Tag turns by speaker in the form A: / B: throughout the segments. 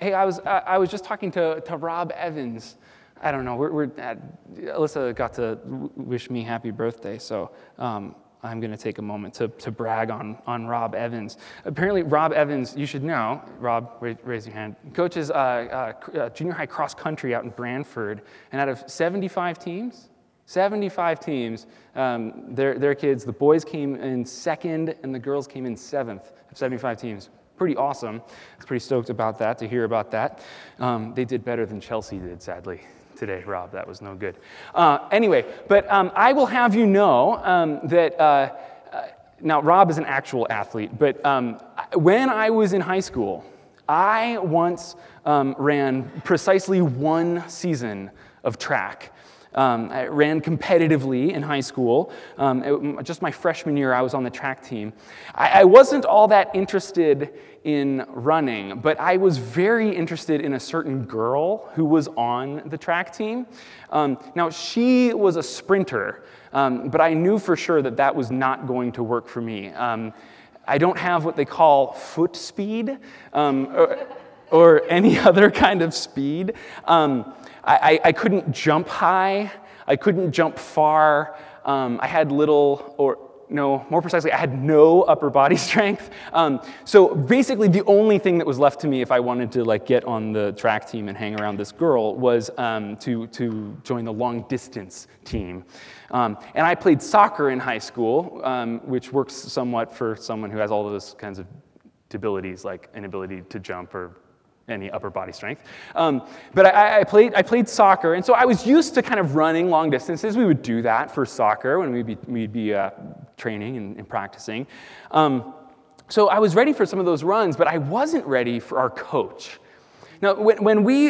A: Hey, I was just talking to Rob Evans. I don't know. Alyssa got to wish me happy birthday, so I'm going to take a moment to brag on Rob Evans. Apparently, Rob Evans, you should know. Rob, raise your hand. Coaches junior high cross country out in Brantford, and out of 75 teams, their kids, the boys came in second and the girls came in seventh of 75 teams. Pretty awesome. I was pretty stoked about that, to hear about that. They did better than Chelsea did, sadly, today, Rob. That was no good. Anyway, but I will have you know that, now Rob is an actual athlete, but when I was in high school, I once ran precisely one season of track. I ran competitively in high school. Just my freshman year, I was on the track team. I wasn't all that interested in running, but I was very interested in a certain girl who was on the track team. Now, she was a sprinter, but I knew for sure that that was not going to work for me. I don't have what they call foot speed or any other kind of speed. I couldn't jump high. I couldn't jump far. I had more precisely, I had no upper body strength. So basically, the only thing that was left to me if I wanted to get on the track team and hang around this girl was to join the long distance team. And I played soccer in high school, which works somewhat for someone who has all of those kinds of debilities, like inability to jump or any upper body strength. But I played soccer, and so I was used to kind of running long distances. We would do that for soccer when we'd be training and practicing. So I was ready for some of those runs, but I wasn't ready for our coach. Now, when we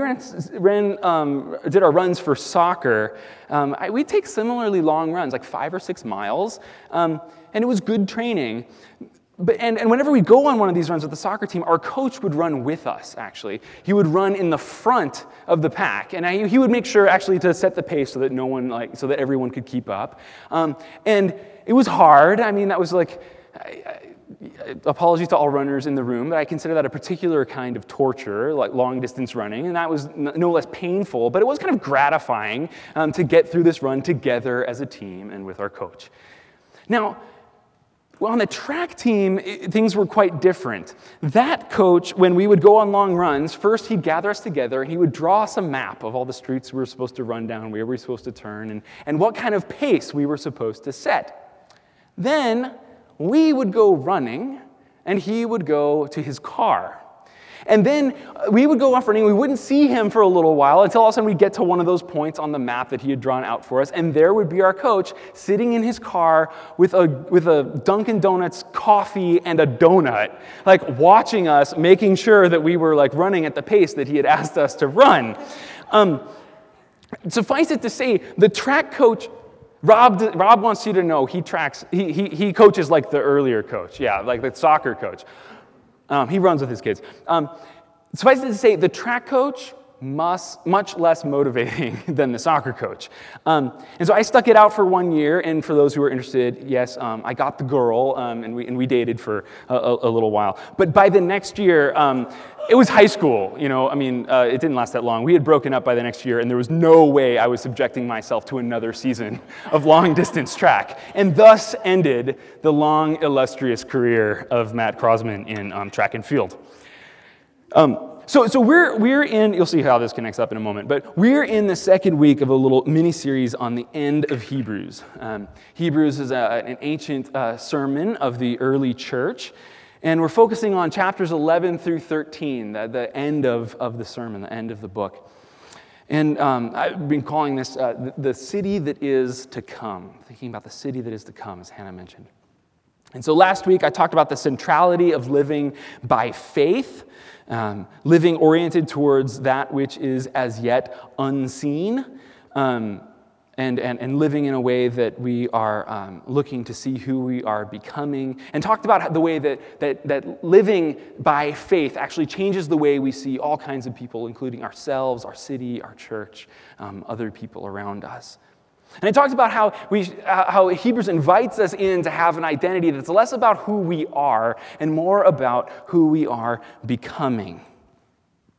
A: did our runs for soccer, we'd take similarly long runs, like 5 or 6 miles, and it was good training. And whenever we go on one of these runs with the soccer team, our coach would run with us, actually. He would run in the front of the pack, and he would make sure, actually, to set the pace so that so that everyone could keep up. And it was hard. I mean, that was apologies to all runners in the room, but I consider that a particular kind of torture, like long-distance running, and that was no less painful, but it was kind of gratifying to get through this run together as a team and with our coach. Now, well, on the track team, things were quite different. That coach, when we would go on long runs, first he'd gather us together and he would draw us a map of all the streets we were supposed to run down, where we were supposed to turn, and what kind of pace we were supposed to set. Then we would go running and he would go to his car. And then we would go off running. We wouldn't see him for a little while until all of a sudden we'd get to one of those points on the map that he had drawn out for us. And there would be our coach sitting in his car with a Dunkin' Donuts coffee and a donut, watching us, making sure that we were running at the pace that he had asked us to run. Suffice it to say, the track coach, Rob wants you to know he coaches like the earlier coach. Yeah, like the soccer coach. He runs with his kids. Suffice it to say, the track coach, much less motivating than the soccer coach. And so I stuck it out for 1 year, and for those who are interested, yes, I got the girl, and we dated for a little while. But by the next year, it was high school, it didn't last that long. We had broken up by the next year, and there was no way I was subjecting myself to another season of long-distance track. And thus ended the long, illustrious career of Matt Crosman in track and field. So we're in, you'll see how this connects up in a moment, but we're in the second week of a little mini-series on the end of Hebrews. Hebrews is an ancient sermon of the early church, and we're focusing on chapters 11 through 13, the end of the sermon, the end of the book. And I've been calling this the city that is to come, thinking about the city that is to come, as Hannah mentioned. And so last week I talked about the centrality of living by faith, living oriented towards that which is as yet unseen, and living in a way that we are looking to see who we are becoming, and talked about the way that living by faith actually changes the way we see all kinds of people, including ourselves, our city, our church, other people around us. And I talked about how Hebrews invites us in to have an identity that's less about who we are and more about who we are becoming.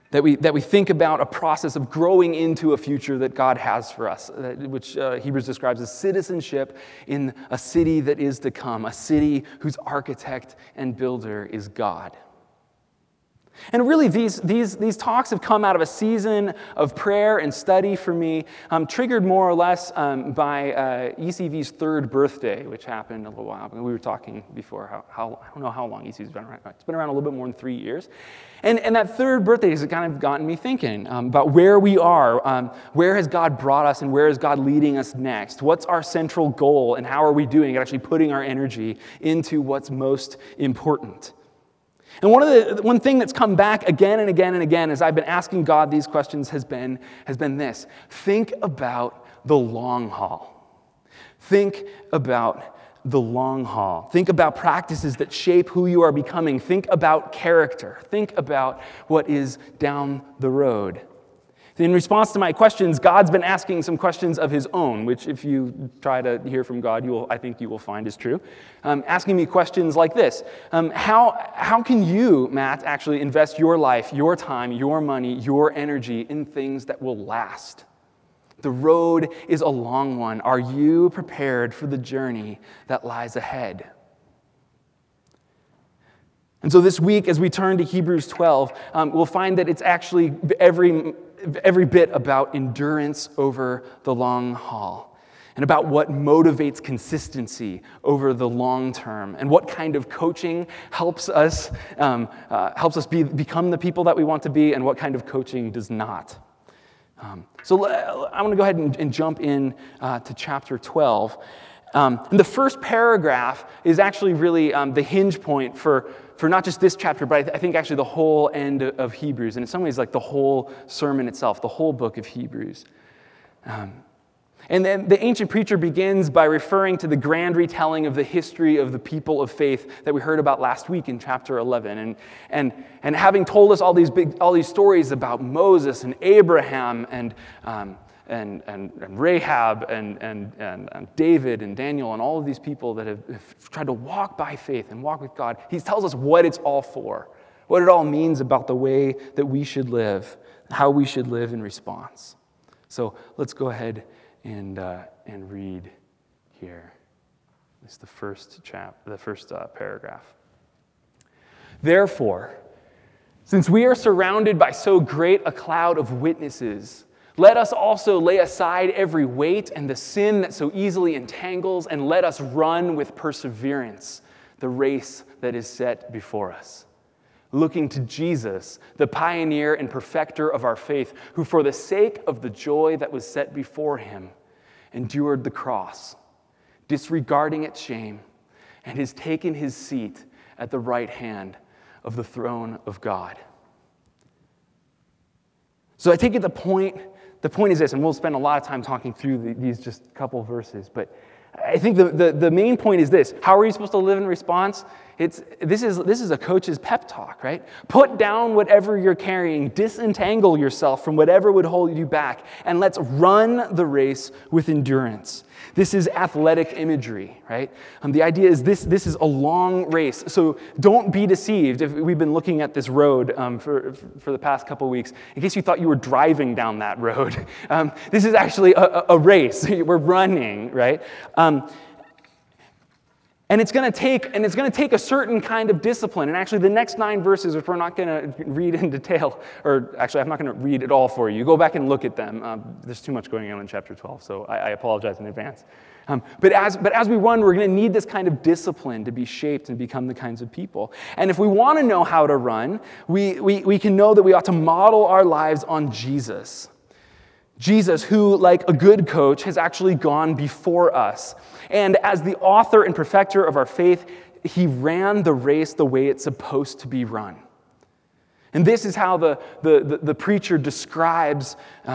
A: That we think about a process of growing into a future that God has for us, which Hebrews describes as citizenship in a city that is to come, a city whose architect and builder is God. And really, these talks have come out of a season of prayer and study for me, triggered more or less by ECV's third birthday, which happened a little while ago. We were talking before how I don't know how long ECV's been around. It's been around a little bit more than 3 years. And that third birthday has kind of gotten me thinking about where we are, where has God brought us, and where is God leading us next? What's our central goal, and how are we doing at actually putting our energy into what's most important? And one thing that's come back again and again and again as I've been asking God these questions has been this. Think about the long haul. Think about the long haul. Think about practices that shape who you are becoming. Think about character. Think about what is down the road. In response to my questions, God's been asking some questions of his own, which if you try to hear from God, I think you will find is true. Asking me questions like this. How can you, Matt, actually invest your life, your time, your money, your energy in things that will last? The road is a long one. Are you prepared for the journey that lies ahead? And so this week, as we turn to Hebrews 12, we'll find that it's actually every bit about endurance over the long haul, and about what motivates consistency over the long term, and what kind of coaching helps us become the people that we want to be, and what kind of coaching does not. So I want to go ahead and jump in to chapter 12. And the first paragraph is actually really the hinge point for not just this chapter, but I think actually the whole end of Hebrews, and in some ways like the whole sermon itself, the whole book of Hebrews. And then the ancient preacher begins by referring to the grand retelling of the history of the people of faith that we heard about last week in chapter 11. And having told us all these stories about Moses and Abraham and Rahab and David and Daniel and all of these people that have tried to walk by faith and walk with God, he tells us what it's all for, what it all means about the way that we should live, how we should live in response. So let's go ahead and read here. This is the first paragraph. Therefore, since we are surrounded by so great a cloud of witnesses, let us also lay aside every weight and the sin that so easily entangles, and let us run with perseverance the race that is set before us, looking to Jesus, the pioneer and perfecter of our faith, who for the sake of the joy that was set before him endured the cross, disregarding its shame, and has taken his seat at the right hand of the throne of God. So I take it the point is this, and we'll spend a lot of time talking through these just couple verses, but I think the main point is this. How are you supposed to live in response? This is a coach's pep talk, right? Put down whatever you're carrying, disentangle yourself from whatever would hold you back, and let's run the race with endurance. This is athletic imagery, right? The idea is this is a long race, so don't be deceived. If we've been looking at this road for the past couple weeks, in case you thought you were driving down that road, this is actually a race. We're running, right? And it's going to take a certain kind of discipline. And actually, the next 9 verses, which we're not going to read in detail, or actually, I'm not going to read it all for you. Go back and look at them. There's too much going on in chapter 12, so I apologize in advance. But as we run, we're going to need this kind of discipline to be shaped and become the kinds of people. And if we want to know how to run, we can know that we ought to model our lives on Jesus. Jesus, who, like a good coach, has actually gone before us. And as the author and perfecter of our faith, he ran the race the way it's supposed to be run. And this is how the preacher describes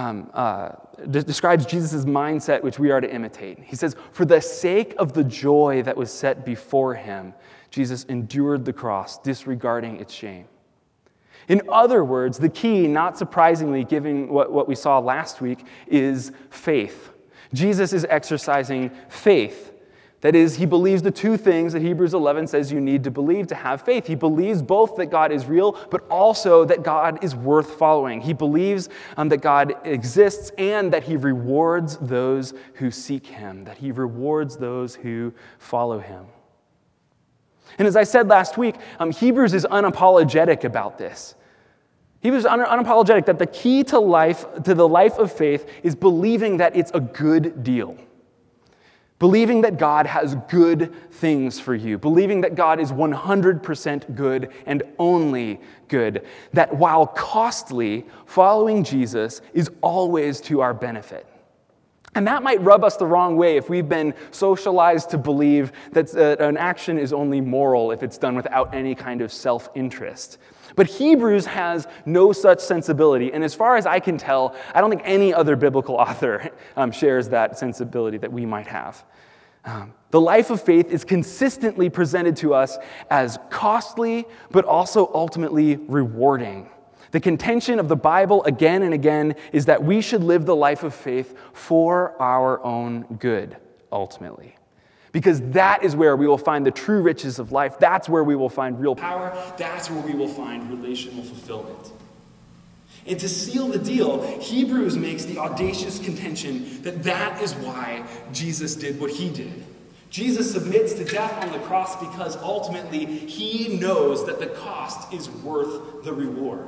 A: Jesus' mindset, which we are to imitate. He says, for the sake of the joy that was set before him, Jesus endured the cross, disregarding its shame. In other words, the key, not surprisingly, given what we saw last week, is faith. Jesus is exercising faith That is, he believes the two things that Hebrews 11 says you need to believe to have faith. He believes both that God is real, but also that God is worth following. He believes that God exists and that he rewards those who seek him, that he rewards those who follow him. And as I said last week, Hebrews is unapologetic about this. Hebrews is unapologetic that the key to the life of faith is believing that it's a good deal. Believing that God has good things for you. Believing that God is 100% good and only good. That while costly, following Jesus is always to our benefit. And that might rub us the wrong way if we've been socialized to believe that an action is only moral if it's done without any kind of self-interest. But Hebrews has no such sensibility, and as far as I can tell, I don't think any other biblical author shares that sensibility that we might have. The life of faith is consistently presented to us as costly, but also ultimately rewarding. The contention of the Bible again and again is that we should live the life of faith for our own good, ultimately. Because that is where we will find the true riches of life. That's where we will find real power. That's where we will find relational fulfillment. And to seal the deal, Hebrews makes the audacious contention that that is why Jesus did what he did. Jesus submits to death on the cross because ultimately he knows that the cost is worth the reward.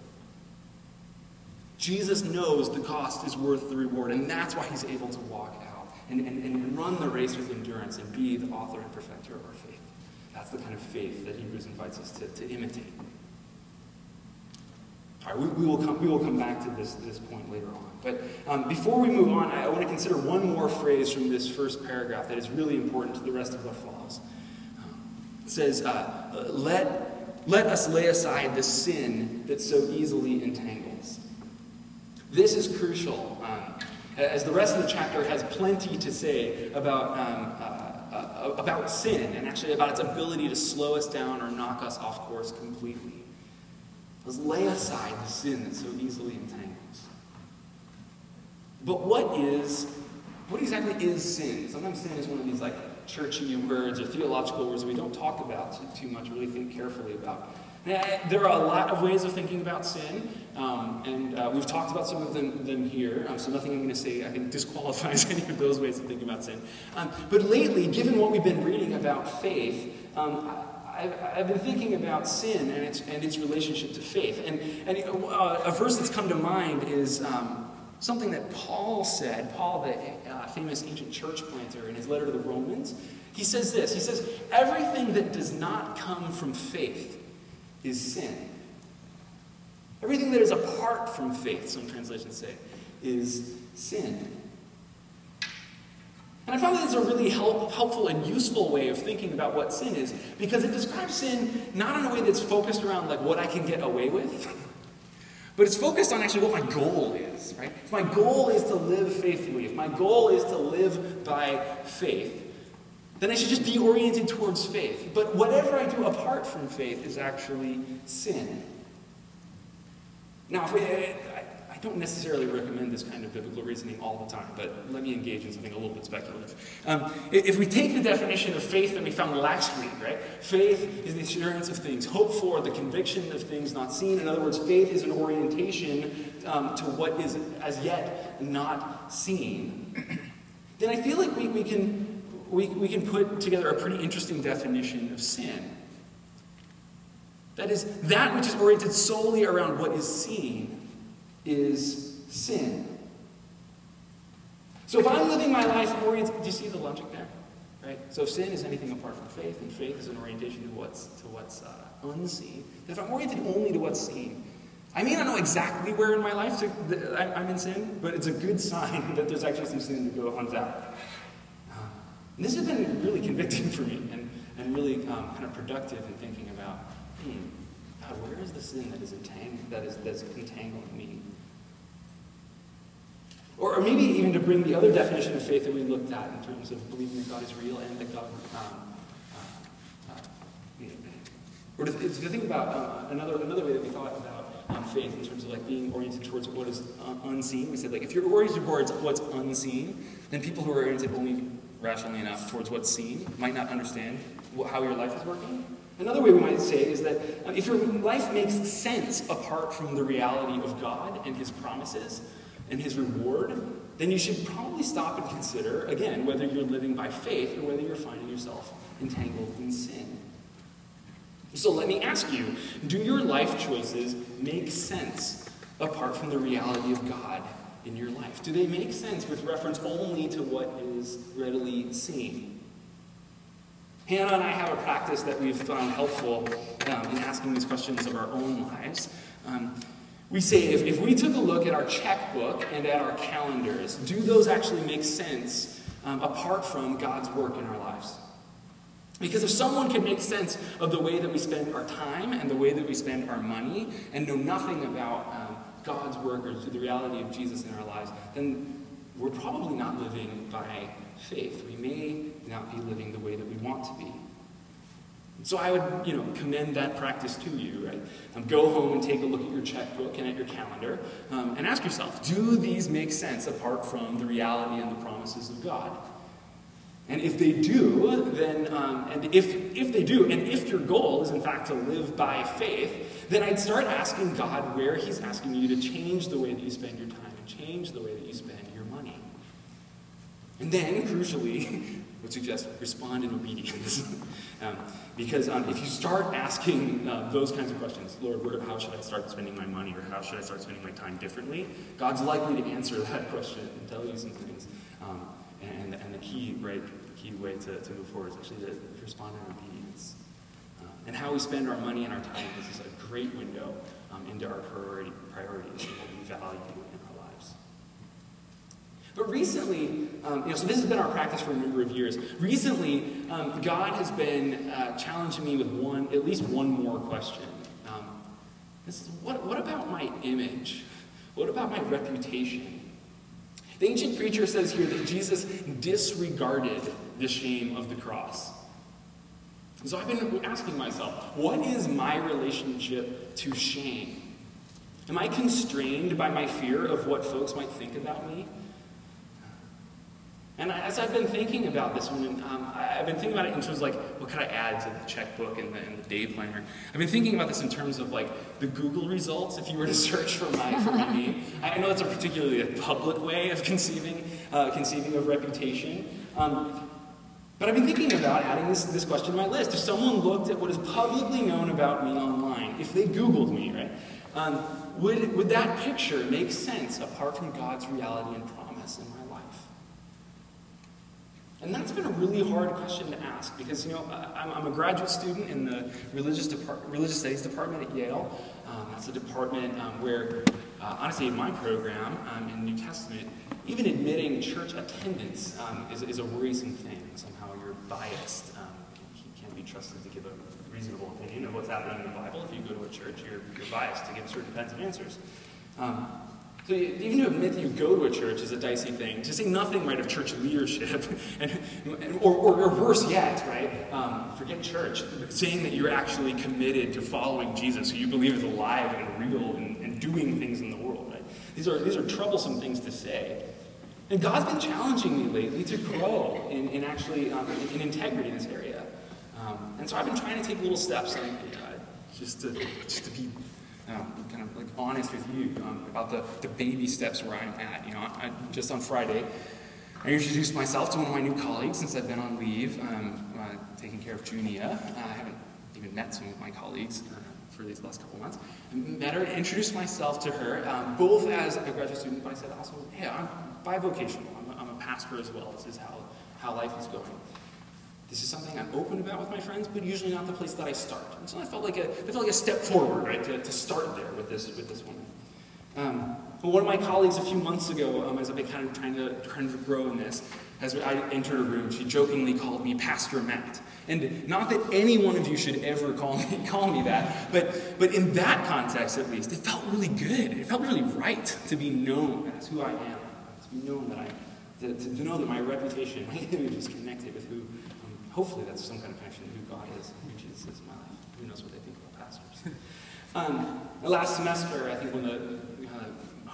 A: Jesus knows the cost is worth the reward, and that's why he's able to walk out and run the race with endurance and be the author and perfecter of our faith. That's the kind of faith that Hebrews invites us to imitate. All right, we will come back to this point later on. But before we move on, I want to consider one more phrase from this first paragraph that is really important to the rest of what follows. It says, let us lay aside the sin that so easily entangles. This is crucial, as the rest of the chapter has plenty to say about sin, and actually about its ability to slow us down or knock us off course completely. Let's lay aside the sin that so easily entangles. But what exactly is sin? Sometimes sin is one of these churchy words or theological words that we don't talk about too much, really think carefully about. There are a lot of ways of thinking about sin, and we've talked about some of them here, so nothing I'm going to say I think disqualifies any of those ways of thinking about sin. But lately, given what we've been reading about faith, I've been thinking about sin and its relationship to faith. And a verse that's come to mind is something that Paul said, Paul, the famous ancient church planter, in his letter to the Romans. He says this, he says, everything that does not come from faith is sin. Everything that is apart from faith, some translations say, is sin. And I found that it's a really helpful and useful way of thinking about what sin is, because it describes sin not in a way that's focused around what I can get away with, but it's focused on actually what my goal is, right? If my goal is to live faithfully, if my goal is to live by faith, then I should just be oriented towards faith. But whatever I do apart from faith is actually sin. Now, I don't necessarily recommend this kind of biblical reasoning all the time, but let me engage in something a little bit speculative. If we take the definition of faith that we found last week, right? Faith is the assurance of things hoped for, the conviction of things not seen. In other words, faith is an orientation to what is as yet not seen. Then I feel like we can put together a pretty interesting definition of sin. That is, that which is oriented solely around what is seen is sin. So if I'm living my life oriented, do you see the logic there? Right? So sin is anything apart from faith, and faith is an orientation to what's unseen. If I'm oriented only to what's seen, I may not know exactly where in my life I'm in sin, but it's a good sign that there's actually some sin to go hunt out. And this has been really convicting for me and really kind of productive in thinking about, God, where is the sin that's entangling me? Or maybe even to bring the other definition of faith that we looked at in terms of believing that God is real and that God, or to think about another way that we thought about faith in terms of being oriented towards what is unseen. We said if you're oriented towards what's unseen, then people who are oriented only rationally enough, towards what's seen, might not understand how your life is working. Another way we might say is that if your life makes sense apart from the reality of God and his promises and his reward, then you should probably stop and consider, again, whether you're living by faith or whether you're finding yourself entangled in sin. So let me ask you, do your life choices make sense apart from the reality of God in your life? Do they make sense with reference only to what is readily seen? Hannah and I have a practice that we've found helpful in asking these questions of our own lives. We say, if we took a look at our checkbook and at our calendars, do those actually make sense apart from God's work in our lives? Because if someone can make sense of the way that we spend our time and the way that we spend our money and know nothing about God's work or the reality of Jesus in our lives, then we're probably not living by faith. We may not be living the way that we want to be. So I would, commend that practice to you, right? Go home and take a look at your checkbook and at your calendar and ask yourself, do these make sense apart from the reality and the promises of God? And if they do, then, and if they do, and if your goal is in fact to live by faith, then I'd start asking God where he's asking you to change the way that you spend your time and change the way that you spend your money. And then, crucially, I would suggest respond in obedience. Because if you start asking those kinds of questions, Lord, how should I start spending my money, or how should I start spending my time differently, God's likely to answer that question and tell you some things. And the key way to move forward is actually to respond in obedience. And how we spend our money and our time is a great window into our priorities and what we value in our lives. But recently, so this has been our practice for a number of years. Recently, God has been challenging me with at least one more question. This is, what about my image? What about my reputation? The ancient preacher says here that Jesus disregarded the shame of the cross. So I've been asking myself, what is my relationship to shame? Am I constrained by my fear of what folks might think about me? And as I've been thinking about this one, I've been thinking about it in terms of what could I add to the checkbook and the day planner? I've been thinking about this in terms of the Google results. If you were to search for my name, I know that's a particularly public way of conceiving of reputation. But I've been thinking about adding this question to my list. If someone looked at what is publicly known about me online, if they Googled me, right, would that picture make sense apart from God's reality and promise in my life? And that's been a really hard question to ask because, I'm a graduate student in the religious studies department at Yale. That's a department where, honestly, in my program in New Testament, even admitting church attendance is a worrisome thing. Somehow you're biased. You can't be trusted to give a reasonable opinion of what's happening in the Bible. If you go to a church, you're biased to give certain kinds of answers. So even to admit that you go to a church is a dicey thing. To say nothing, right, of church leadership, or worse yet, right, forget church, saying that you're actually committed to following Jesus, who you believe is alive and real and doing things in the world, right? These are troublesome things to say. And God's been challenging me lately to grow in integrity in this area. And so I've been trying to take little steps just to be kind of honest with you about the baby steps where I'm at. Just on Friday, I introduced myself to one of my new colleagues since I've been on leave, taking care of Junia. I haven't even met some of my colleagues for these last couple months. I met her, introduced myself to her, both as a graduate student, but I said also, hey, I'm bivocational. I'm a pastor as well. This is how life is going. This is something I'm open about with my friends, but usually not the place that I start. And so I felt like a step forward, right, to start there with this woman. One of my colleagues a few months ago, as I've been kind of trying to grow in this, as I entered a room, she jokingly called me Pastor Matt. And not that any one of you should ever call me that, but in that context at least, it felt really good. It felt really right to be known as who I am, to be known to know that my reputation, my image is connected with who. Hopefully that's some kind of connection to who God is, who Jesus is in my life. Who knows what they think about pastors. Last semester, I think one of the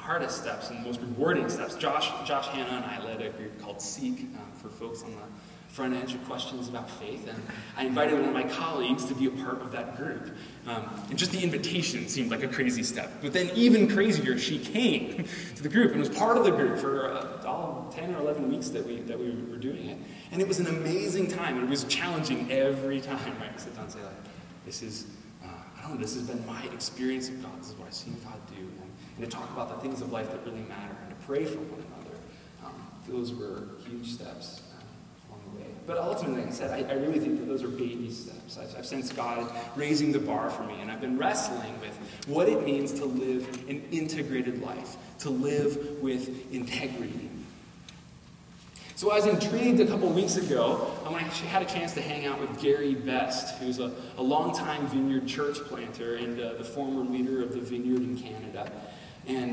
A: hardest steps and the most rewarding steps. Josh, Hannah, and I led a group called Seek for folks on the front edge of questions about faith, and I invited one of my colleagues to be a part of that group. And just the invitation seemed like a crazy step. But then even crazier, she came to the group and was part of the group for all 10 or 11 weeks that we were doing it. And it was an amazing time, and it was challenging every time, right? To sit down and say, like, this is, this has been my experience of God. This is what I've seen God do. And to talk about the things of life that really matter and to pray for one another. Those were huge steps along the way. But ultimately, like I said, I really think that those are baby steps. I've sensed God raising the bar for me, and I've been wrestling with what it means to live an integrated life, to live with integrity. So I was intrigued a couple weeks ago when I actually had a chance to hang out with Gary Best, who's a longtime Vineyard church planter and the former leader of the Vineyard in Canada. And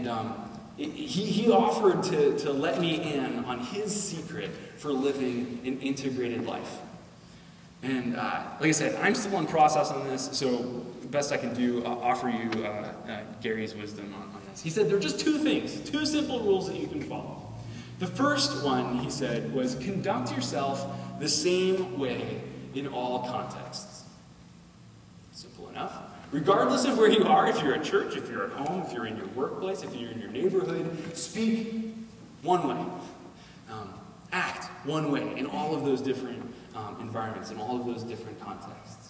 A: he offered to let me in on his secret for living an integrated life. And like I said, I'm still in process on this, so the best I can do, offer you Gary's wisdom on this. He said there are just two things, two simple rules that you can follow. The first one, he said, was conduct yourself the same way in all contexts. Simple enough. Regardless of where you are, if you're at church, if you're at home, if you're in your workplace, if you're in your neighborhood, speak one way. Act one way in all of those different environments, in all of those different contexts.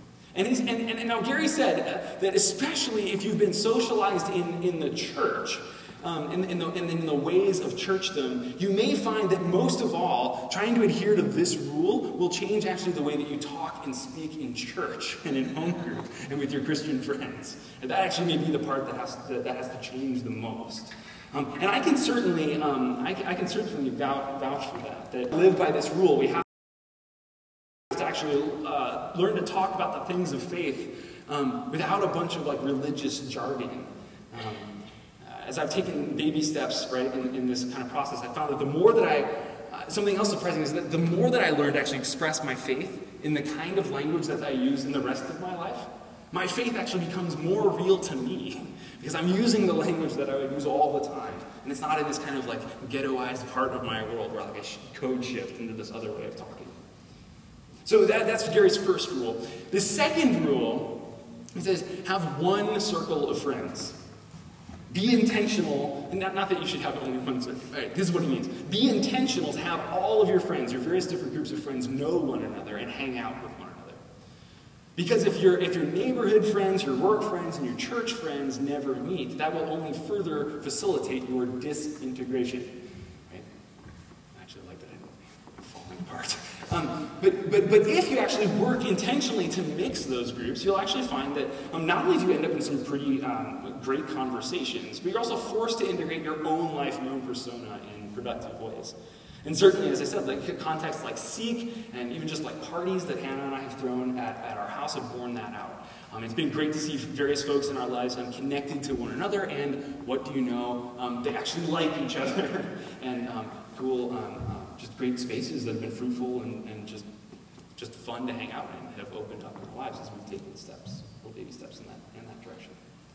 A: And now Gary said that especially if you've been socialized in the church, in the ways of churchdom, you may find that most of all, trying to adhere to this rule will change actually the way that you talk and speak in church and in home group and with your Christian friends. And that actually may be the part that has to change the most. And I can certainly vouch for that. That live by this rule, we have to actually learn to talk about the things of faith without a bunch of religious jargon. As I've taken baby steps, right, in this kind of process, I found that the more that something else surprising is that the more that I learned to actually express my faith in the kind of language that I use in the rest of my life, my faith actually becomes more real to me because I'm using the language that I would use all the time. And it's not in this kind of ghettoized part of my world where I code shift into this other way of talking. So that's Gary's first rule. The second rule, he says, have one circle of friends. Be intentional, and not that you should have only one circle. Right, this is what he means. Be intentional to have all of your friends, your various different groups of friends, know one another and hang out with one another. Because if your neighborhood friends, your work friends, and your church friends never meet, that will only further facilitate your disintegration. Right? I actually like that I'm falling apart. But if you actually work intentionally to mix those groups, you'll actually find that not only do you end up in some pretty great conversations, but you're also forced to integrate your own life, your own persona in productive ways. And certainly, as I said, contexts like Seek and even just parties that Hannah and I have thrown at our house have borne that out. It's been great to see various folks in our lives connected to one another, and what do you know, they actually like each other. And cool, just great spaces that have been fruitful and just fun to hang out in have opened up in our lives as we've taken steps, little baby steps in that direction.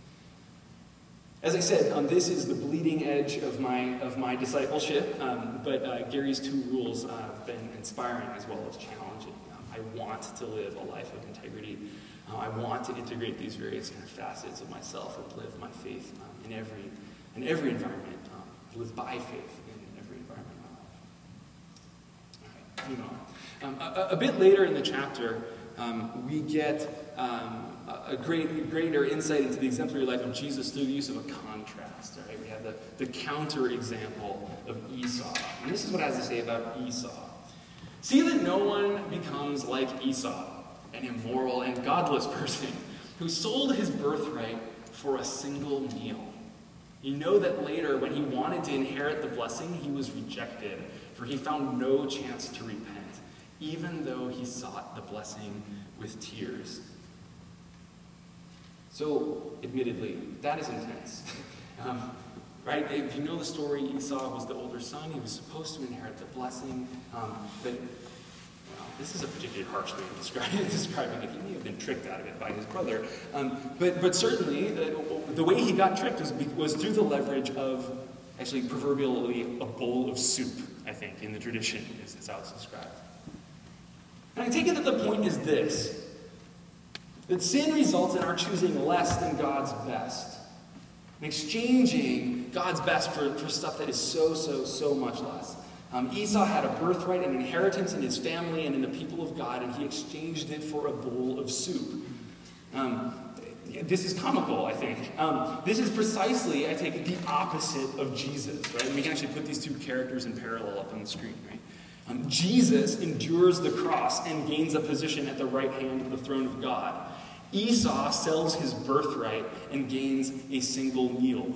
A: As I said, this is the bleeding edge of my discipleship, but Gary's two rules have been inspiring as well as challenging. I want to live a life of integrity. I want to integrate these various facets of myself and live my faith in every environment. Live by faith in every environment of my life. All right, moving on. A bit later in the chapter, we get a greater insight into the exemplary life of Jesus through the use of a contrast. Right? We have the counter example of Esau. And this is what it has to say about Esau. See that no one becomes like Esau, an immoral and godless person who sold his birthright for a single meal. You know that later, when he wanted to inherit the blessing, he was rejected, for he found no chance to repent, even though he sought the blessing with tears. So, admittedly, that is intense. Right? If you know the story, Esau was the older son. He was supposed to inherit the blessing, but this is a particularly harsh way of describing it. He may have been tricked out of it by his brother. But certainly, the way he got tricked was through the leverage of actually proverbially a bowl of soup, I think, in the tradition, is how it's described. And I take it that the point is this, that sin results in our choosing less than God's best, and exchanging God's best for stuff that is so much less. Esau had a birthright, an inheritance in his family and in the people of God, and he exchanged it for a bowl of soup. This is comical, I think. This is precisely, I take it, the opposite of Jesus, right? And we can actually put these two characters in parallel up on the screen, right? Jesus endures the cross and gains a position at the right hand of the throne of God. Esau sells his birthright and gains a single meal.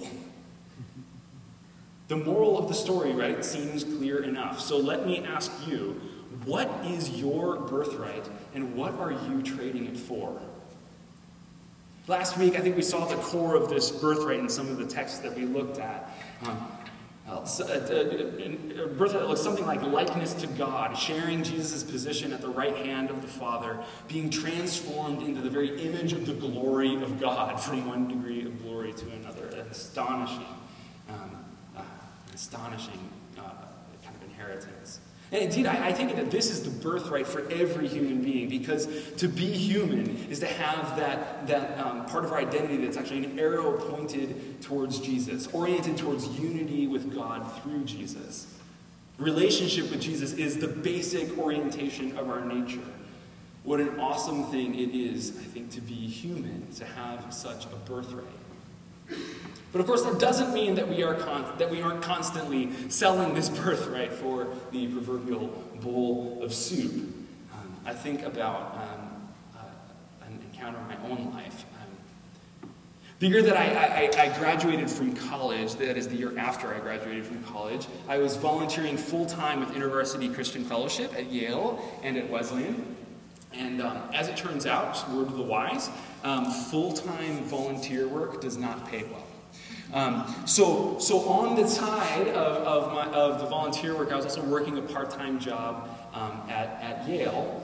A: The moral of the story, right, seems clear enough. So let me ask you, what is your birthright and what are you trading it for? Last week, I think we saw the core of this birthright in some of the texts that we looked at. A birthright that looks something like likeness to God, sharing Jesus' position at the right hand of the Father, being transformed into the very image of the glory of God from one degree of glory to another. An astonishing kind of inheritance. And indeed, I think that this is the birthright for every human being, because to be human is to have that part of our identity that's actually an arrow pointed towards Jesus, oriented towards unity with God through Jesus. Relationship with Jesus is the basic orientation of our nature. What an awesome thing it is, I think, to be human, to have such a birthright. But of course, that doesn't mean that we aren't constantly selling this birthright for the proverbial bowl of soup. I think about an encounter in my own life. The year that I graduated from college, that is the year after I graduated from college, I was volunteering full-time with InterVarsity Christian Fellowship at Yale and at Wesleyan. And as it turns out, just word to the wise, full-time volunteer work does not pay well. So on the side of the volunteer work, I was also working a part-time job at Yale,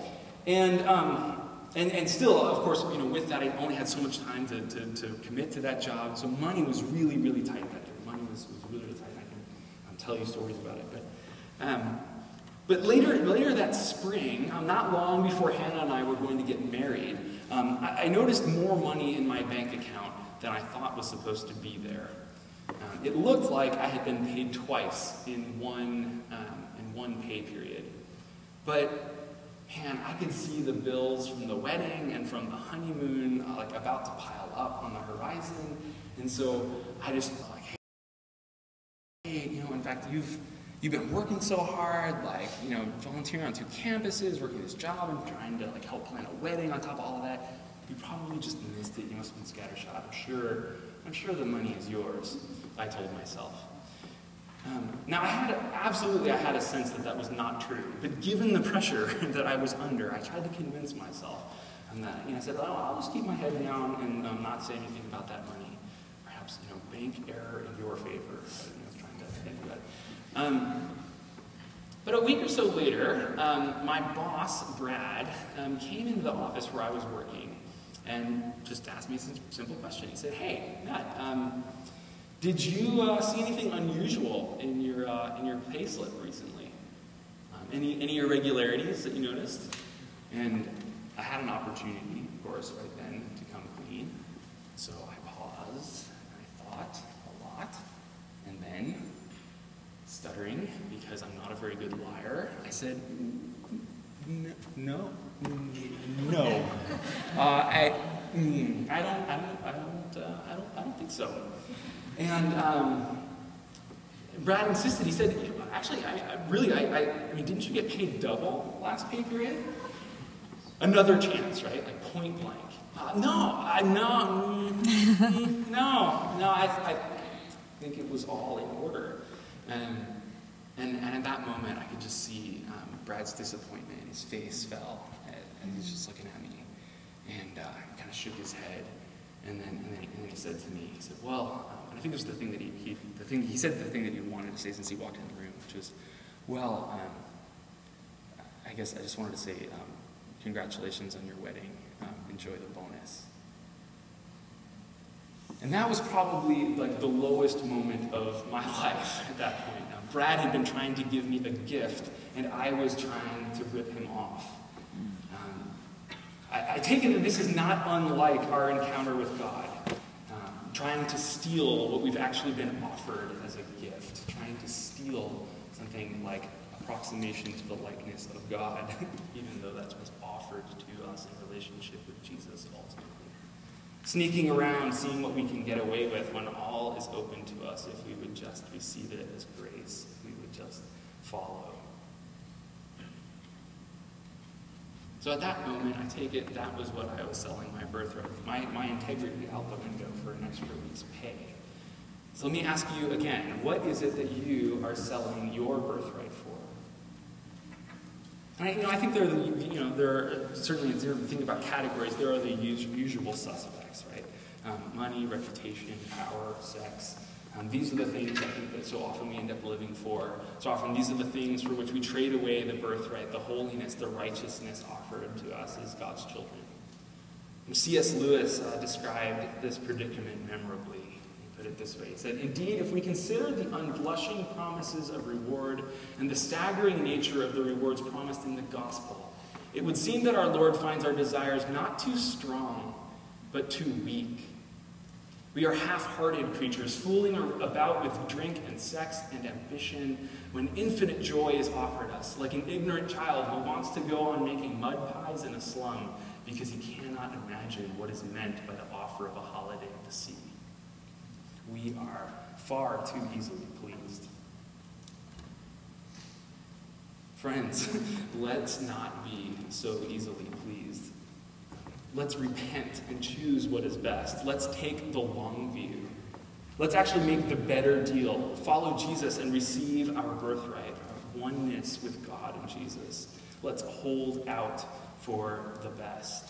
A: and still, of course, with that, I only had so much time to commit to that job. So money was really, really tight that year. Money was really, really tight. I can tell you stories about it, but later that spring, not long before Hannah and I were going to get married, I noticed more money in my bank account than I thought was supposed to be there. It looked like I had been paid twice in one pay period. But, man, I could see the bills from the wedding and from the honeymoon about to pile up on the horizon. And so I just thought, hey, in fact, you've been working so hard, volunteering on 2 campuses, working this job and trying to help plan a wedding on top of all of that. You probably just missed it. You must have been scattershot. I'm sure the money is yours, I told myself. Now, I had a sense that was not true. But given the pressure that I was under, I tried to convince myself that. I said, I'll just keep my head down and not say anything about that money. Perhaps, bank error in your favor. I was trying to think about it. But a week or so later, my boss, Brad, came into the office where I was working and just asked me a simple question. He said, "Hey, Matt, did you see anything unusual in your pay slip recently? Any irregularities that you noticed?" And I had an opportunity, of course, right then to come clean. So I paused, and I thought a lot, and then, stuttering, because I'm not a very good liar, I said, No. I don't think so. And Brad insisted. He said, "Actually, I mean, didn't you get paid double last pay period?" Another chance, right? Point blank. I think it was all in order. And at that moment, I could just see Brad's disappointment. His face fell, and he's just looking at me, and kind of shook his head, and then he said to me, he said, "Well," and I think it was the thing that he said the thing that he wanted to say since he walked in the room, which was, "Well, I guess I just wanted to say congratulations on your wedding. Enjoy the bonus. And that was probably like the lowest moment of my life at that point. Brad had been trying to give me a gift, and I was trying to rip him off. I take it that this is not unlike our encounter with God, trying to steal what we've actually been offered as a gift, trying to steal something like approximation to the likeness of God, even though that's what's offered to us in relationship with Jesus ultimately. Sneaking around, seeing what we can get away with when all is open to us if we would just receive it as grace, if we would just follow. So at that moment, I take it that was what I was selling my birthright, my integrity out the window for an extra week's pay. So let me ask you again, what is it that you are selling your birthright for? And I think there are certainly, if you think about categories, there are the usual suspects, right? Money, reputation, power, sex. These are the things I think that so often we end up living for. So often these are the things for which we trade away the birthright, the holiness, the righteousness offered to us as God's children. C.S. Lewis described this predicament memorably. He put it this way. He said, "Indeed, if we consider the unblushing promises of reward and the staggering nature of the rewards promised in the gospel, it would seem that our Lord finds our desires not too strong, but too weak. We are half-hearted creatures, fooling about with drink and sex and ambition, when infinite joy is offered us, like an ignorant child who wants to go on making mud pies in a slum because he cannot imagine what is meant by the offer of a holiday at the sea. We are far too easily pleased." Friends, let's not be so easily pleased. Let's repent and choose what is best. Let's take the long view. Let's actually make the better deal. Follow Jesus and receive our birthright, our oneness with God and Jesus. Let's hold out for the best.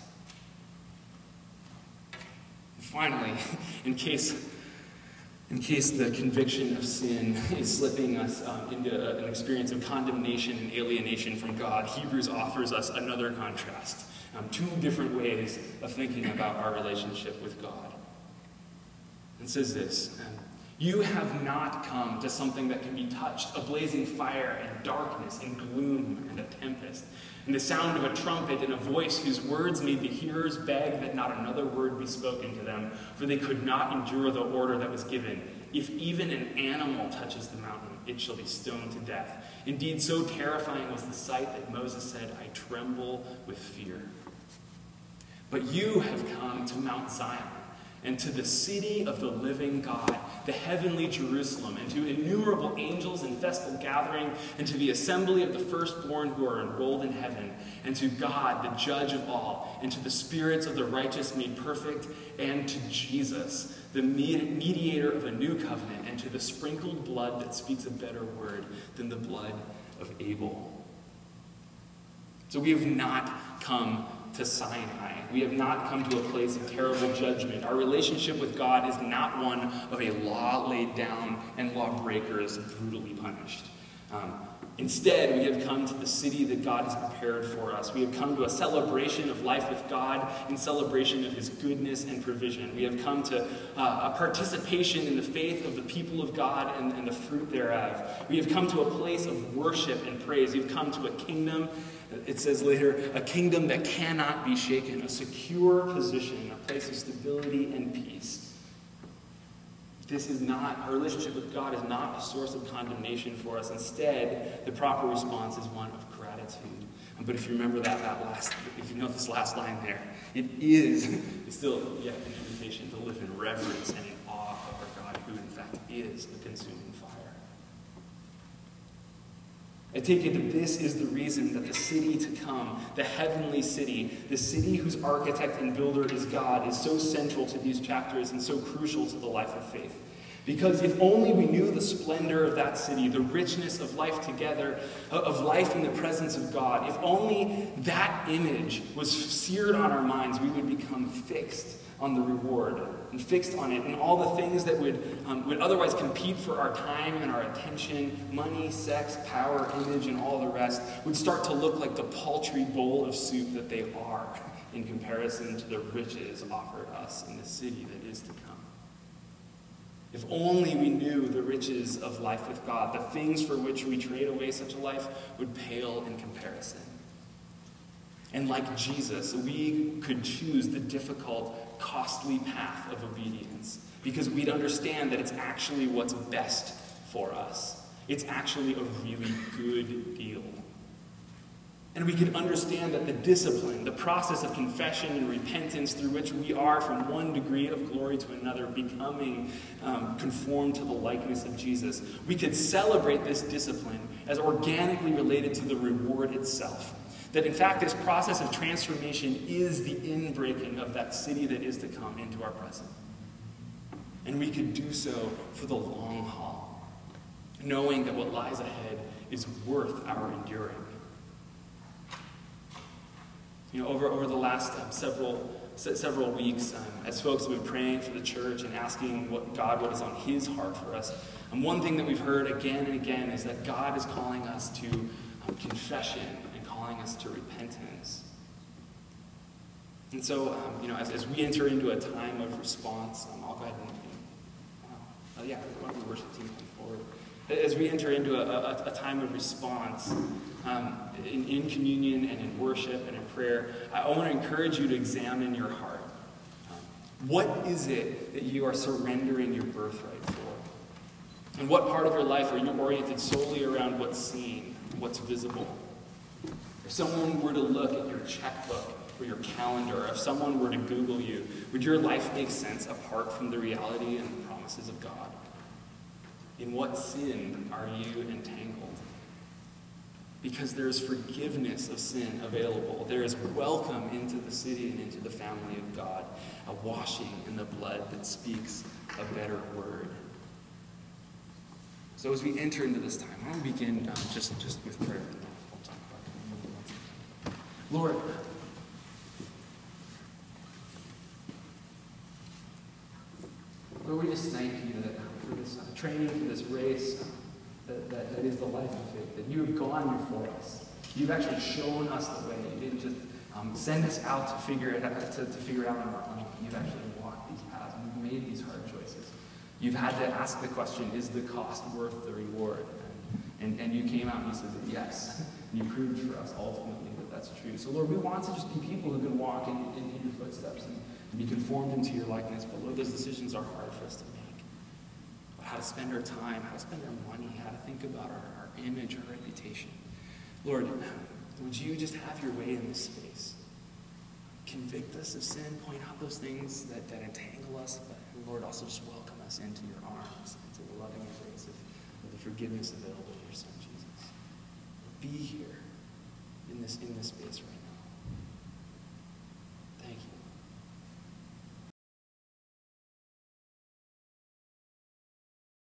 A: Finally, in case the conviction of sin is slipping us into an experience of condemnation and alienation from God, Hebrews offers us another contrast. Two different ways of thinking about our relationship with God. It says this, "You have not come to something that can be touched, a blazing fire and darkness and gloom and a tempest, and the sound of a trumpet and a voice whose words made the hearers beg that not another word be spoken to them, for they could not endure the order that was given. If even an animal touches the mountain, it shall be stoned to death. Indeed, so terrifying was the sight that Moses said, 'I tremble with fear.' But you have come to Mount Zion, and to the city of the living God, the heavenly Jerusalem, and to innumerable angels in festal gathering, and to the assembly of the firstborn who are enrolled in heaven, and to God, the judge of all, and to the spirits of the righteous made perfect, and to Jesus, the mediator of a new covenant, and to the sprinkled blood that speaks a better word than the blood of Abel." So we have not come to Sinai. We have not come to a place of terrible judgment. Our relationship with God is not one of a law laid down and lawbreakers brutally punished. Instead, we have come to the city that God has prepared for us. We have come to a celebration of life with God in celebration of his goodness and provision. We have come to a participation in the faith of the people of God and the fruit thereof. We have come to a place of worship and praise. We have come to a kingdom, it says later, a kingdom that cannot be shaken, a secure position, a place of stability and peace. Our relationship with God is not a source of condemnation for us. Instead, the proper response is one of gratitude. But if you remember if you know this last line there, it's still yet an invitation to live in reverence and in awe of our God, who in fact is a consuming fire. I take it that this is the reason that the city to come, the heavenly city, the city whose architect and builder is God, is so central to these chapters and so crucial to the life of faith. Because if only we knew the splendor of that city, the richness of life together, of life in the presence of God, if only that image was seared on our minds, we would become fixed on the reward and fixed on it, and all the things that would otherwise compete for our time and our attention, money, sex, power, image, and all the rest, would start to look like the paltry bowl of soup that they are in comparison to the riches offered us in the city that is to come. If only we knew the riches of life with God, the things for which we trade away such a life would pale in comparison. And like Jesus, we could choose the difficult, costly path of obedience because we'd understand that it's actually what's best for us. It's actually a really good deal. And we could understand that the discipline, the process of confession and repentance through which we are from one degree of glory to another, becoming conformed to the likeness of Jesus, we could celebrate this discipline as organically related to the reward itself. That in fact, this process of transformation is the inbreaking of that city that is to come into our present. And we could do so for the long haul, knowing that what lies ahead is worth our enduring. Over the last several weeks, as folks have been praying for the church and asking what is on his heart for us, one thing that we've heard again and again is that God is calling us to confession and calling us to repentance. And so, as we enter into a time of response, I'll go ahead and, why don't the worship team come forward? As we enter into a time of response, in communion and in worship and in prayer, I want to encourage you to examine your heart. What is it that you are surrendering your birthright for? And what part of your life are you oriented solely around what's seen, what's visible? If someone were to look at your checkbook or your calendar, if someone were to Google you, would your life make sense apart from the reality and the promises of God? In what sin are you entangled? Because there is forgiveness of sin available. There is welcome into the city and into the family of God, a washing in the blood that speaks a better word. So as we enter into this time, I want to begin just with prayer. Lord, we just thank you that for this training, for this race, that is the life of faith, that you have gone before us. You've actually shown us the way. You didn't just send us out to figure it out, to figure it out on our own. You've actually walked these paths. You've made these hard choices. You've had to ask the question, is the cost worth the reward? And you came out and you said that yes. And you proved for us ultimately that that's true. So Lord, we want to just be people who can walk in your footsteps and be conformed into your likeness. But Lord, those decisions are hard for us to make. How to spend our time, how to spend our money, how to think about our image, our reputation. Lord, would you just have your way in this space? Convict us of sin, point out those things that entangle us, but Lord, also just welcome us into your arms, into the loving embrace of the forgiveness available in your Son, Jesus. Be here in this space right now.